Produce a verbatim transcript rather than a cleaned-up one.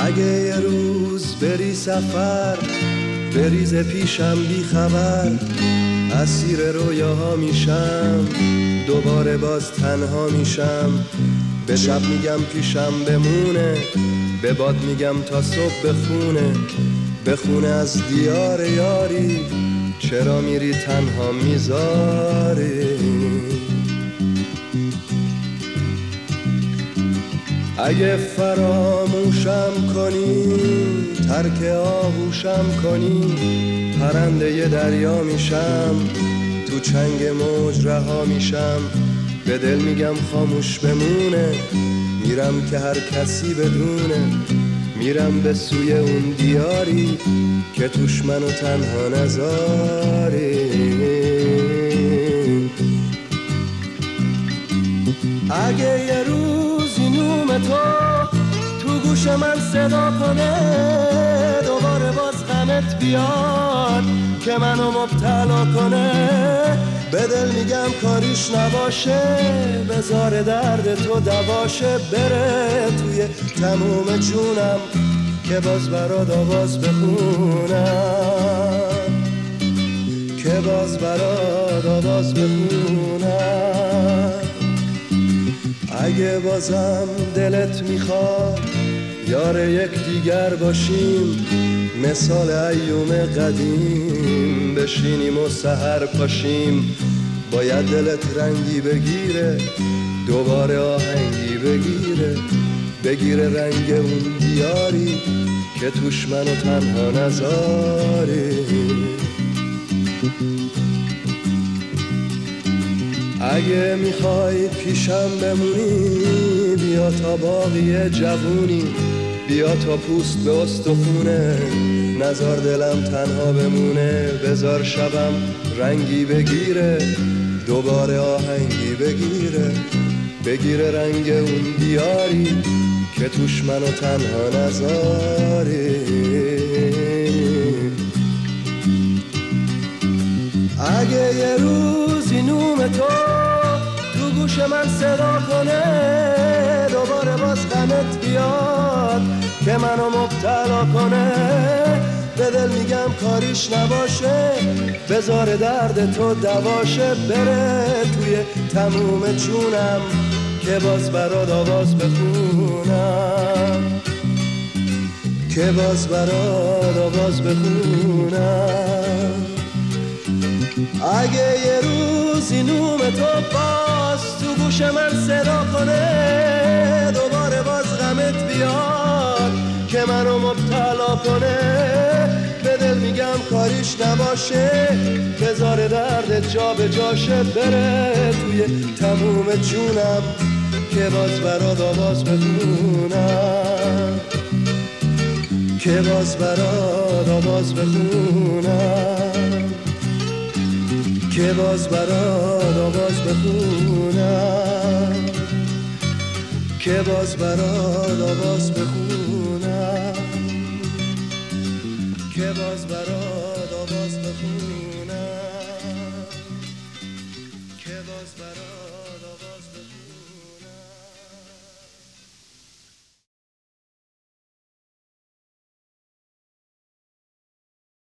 اگه یه روز بری سفر بریز پیشم بی خبر، اسیر رویاها میشم دوباره باز تنها میشم. به شب میگم پیشم بمونه، به باد میگم تا صبح بخونه، بخونه از دیار یاری، چرا میری تنها میذاری. اگه فراموشم کنی ترک آغوشم کنی، پرنده ی دریا میشم تو چنگ موج رها میشم. به دل میگم خاموش بمونه، میرم که هر کسی بدونه، میرم به سوی اون دیاری که توش منو تنها نذاری. اگه یه روزی نوم تو تو گوش من صدا کنه، دوباره باز غمت بیاد که منو مبتلا کنه، به دل میگم کاریش نباشه، بذار درد تو دواشه، بره توی تموم جونم که باز برات آواز بخونم، که باز برات آواز بخونم. اگه بازم دلت میخواد یار یک دیگر باشیم، مثال ایوم قدیم بشینیم و سحر پاشیم، باید دلت رنگی بگیره دوباره آهنگی بگیره، بگیره رنگ اون دیاری که توش منو تنها نذاری. اگه میخوای پیشم بمونی بیا تا باقی جوونی، بیا تا پوست به استخونه، نزار دلم تنها بمونه، بزار شبم رنگی بگیره دوباره آهنگی بگیره، بگیره رنگ اون دیاری که توش منو تنها نذاری. اگه یه روزی نوم تو تو گوش من صدا کنه، دوباره باز غمت بیاد که منو مبتلا کنه، به دل میگم کاریش نباشه، بذار درد تو دواشه، بره توی تموم جونم که باز برات آواز بخونم، که باز برات آواز بخونم. اگه یه روزی نوم تو باز تو گوش من صدا کنه، دوباره باز غمت بیاد که منو مبتلا کنه، به دل میگم کاریش نباشه، بذار درد جا به جاشه، بره توی تموم جونم که باز برات آواز بخونم، که باز برات آواز بخونم، که باز برات آواز بخونم، که باز برات آواز بخونم، که باز برات آواز بخونم، که باز برات آواز